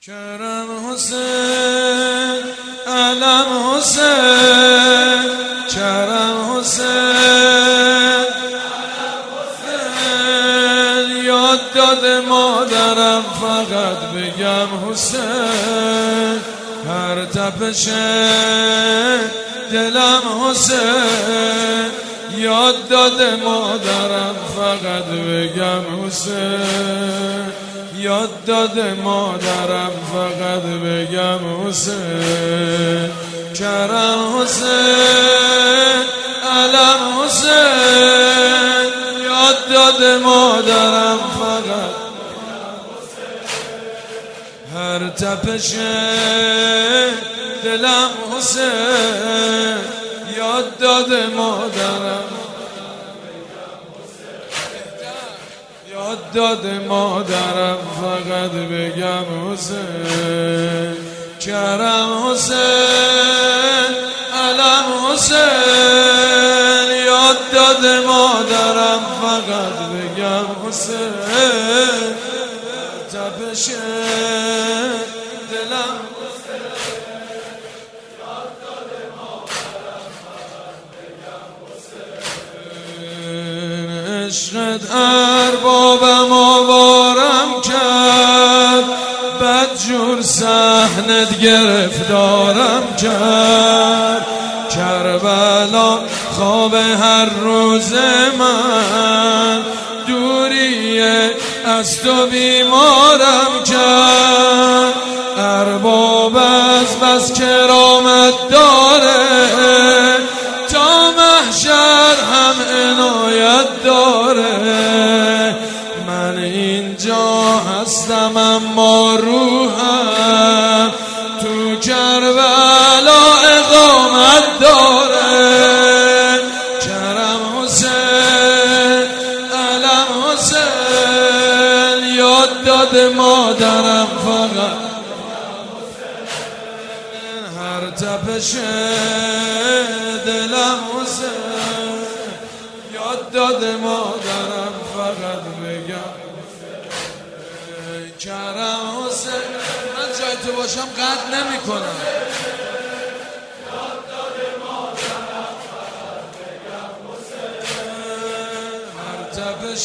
کرم حسین، علم حسین، کرم حسین، یاد داده مادرم فقط بگم حسین، هر تپش دلم حسین، یاد داده مادرم فقط بگم حسین، یاد داده مادرم فقط بگم حسین، کرم حسین، علم حسین، یاد داده مادرم فقط هر تپش دلم حسین، یاد داده مادرم، یاد داده مادرم فقط بگم حسین، کرم حسین، علم حسین، یاد داده مادرم فقط بگم حسین، تپش دلم عشقت اربابم آوارم کرد، بدجور صحنت گرفتارم کرد، کربلا خواب هر روز من، دوری از تو بیمارم کرد، ارباب از بس کرامت داره، تا محشر هم عنایت داره، من اینجا هستم اما روحم تو کربلا اقامت داره، کرم حسین، علم حسین، یاد داده مادرم فقط هر تپش دلم حسین، یاد داده مادرم فقط بگم کرم حسین، من جای تو باشم قطع نمی کنم، یاد داده مادرم فقط بگم حسین، هر تپش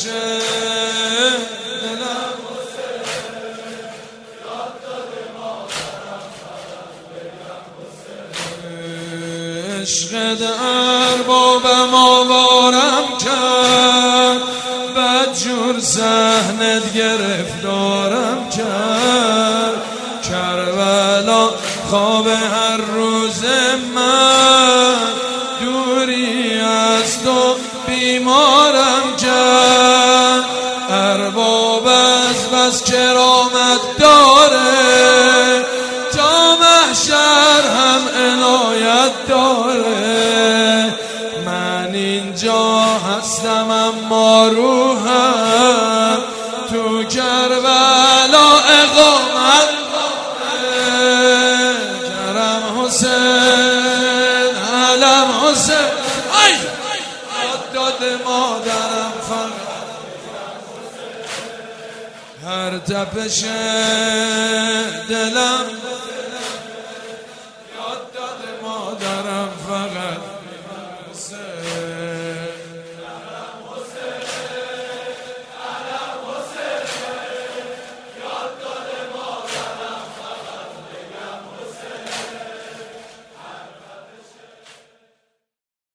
دلم حسین، یاد داده مادرم فقط بگم حسین، عشقت اربابم آوارم کرد، بدجور صحنت گرفتارم کرد، کربلا خواب هر روز من، دوری از تو بیمارم کرد، ارباب از بس کرامت داره، تا محشر هم عنایت داره، من اینجا هستم اما روحم تو کربلا اقامت داره، کرم حسین، علم حسین، یاد داده مادرم فقط هر تپش دلم